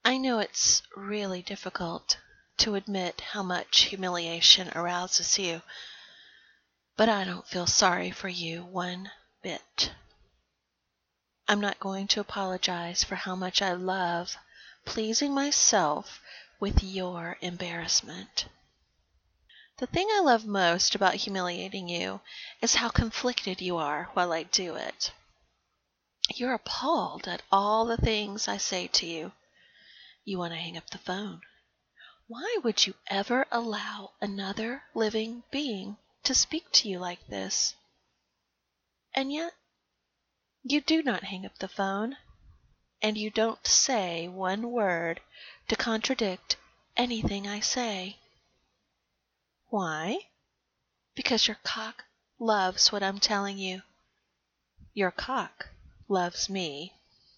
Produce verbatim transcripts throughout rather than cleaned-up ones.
I know it's really difficult to admit how much humiliation arouses you, but I don't feel sorry for you one bit. I'm not going to apologize for how much I love pleasing myself with your embarrassment. The thing I love most about humiliating you is how conflicted you are while I do it. You're appalled at all the things I say to you. You want to hang up the phone. Why would you ever allow another living being to speak to you like this? And yet, you do not hang up the phone, and you don't say one word to contradict anything I say. Why? Because your cock loves what I'm telling you. Your cock loves me.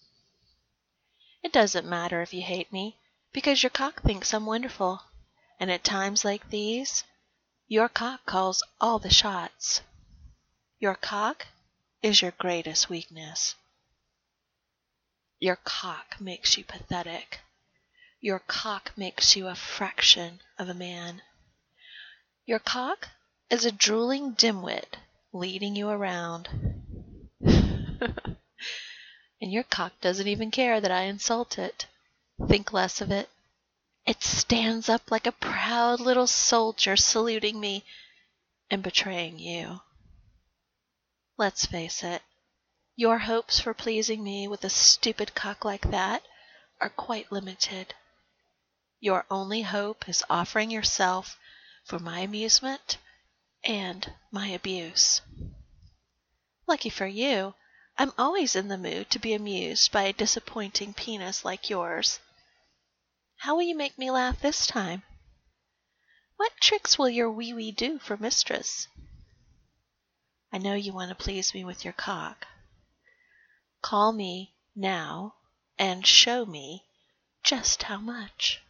It doesn't matter if you hate me, because your cock thinks I'm wonderful, and at times like these, your cock calls all the shots. Your cock is your greatest weakness. Your cock makes you pathetic. Your cock makes you a fraction of a man. Your cock is a drooling dimwit leading you around. And your cock doesn't even care that I insult it. Think less of it. It stands up like a proud little soldier saluting me and betraying you. Let's face it, your hopes for pleasing me with a stupid cock like that are quite limited. Your only hope is offering yourself for my amusement and my abuse. Lucky for you, I'm always in the mood to be amused by a disappointing penis like yours. How will you make me laugh this time? What tricks will your wee-wee do for mistress? I know you want to please me with your cock. Call me now and show me just how much.